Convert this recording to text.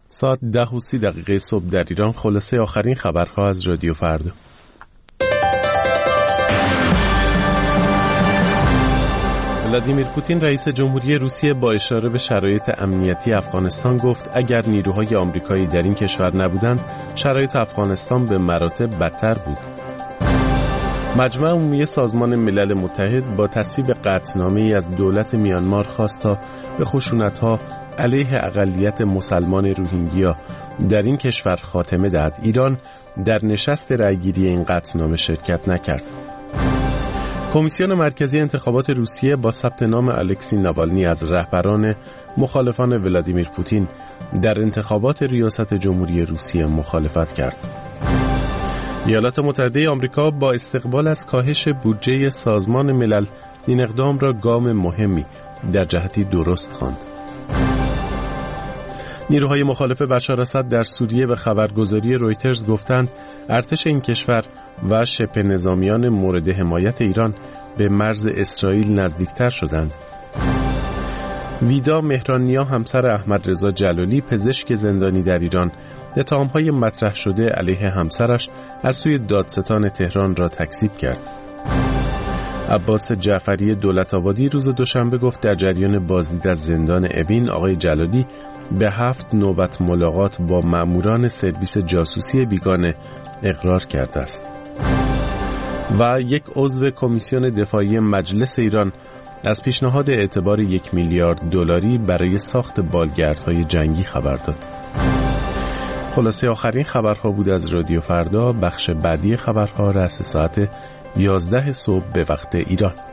ساعت 10:30 صبح در ایران. خلاصه آخرین خبرها از رادیو فردا. ولادیمیر پوتین رئیس جمهوری روسیه با اشاره به شرایط امنیتی افغانستان گفت اگر نیروهای آمریکایی در این کشور نبودند شرایط افغانستان به مراتب بدتر بود. مجمع عمومی سازمان ملل متحد با تصویب قطعنامه‌ای از دولت میانمار خواست تا به خشونت‌ها علیه اقلیت مسلمان روهینگیا در این کشور خاتمه دهد. ایران در نشست رأیگیری این قطعنامه شرکت نکرد. کمیسیون مرکزی انتخابات روسیه با ثبت نام الکسی ناوالنی از رهبران مخالفان ولادیمیر پوتین در انتخابات ریاست جمهوری روسیه مخالفت کرد. ایالات متحده آمریکا با استقبال از کاهش بودجه سازمان ملل این اقدام را گام مهمی در جهتی درست خواند. نیروهای مخالف بشار اسد در سوریه به خبرگزاری رویترز گفتند ارتش این کشور و شبه نظامیان مورد حمایت ایران به مرز اسرائیل نزدیکتر شدند. ویدا مهرانیا همسر احمد رضا جلالی پزشک زندانی در ایران اتهام‌های مطرح شده علیه همسرش از سوی دادستان تهران را تکذیب کرد. عباس جعفری دولت‌آبادی روز دوشنبه گفت در جریان بازدید از زندان اوین آقای جلالی به 7 نوبت ملاقات با ماموران سرویس جاسوسی بیگانه اقرار کرده است. و یک عضو کمیسیون دفاعی مجلس ایران از پیشنهاد اعتبار 1 میلیارد دلاری برای ساخت بالگردهای جنگی خبر داد. خلاصه آخرین خبرها بود از رادیو فردا. بخش بعدی خبرها رأس ساعت 11 صبح به وقت ایران.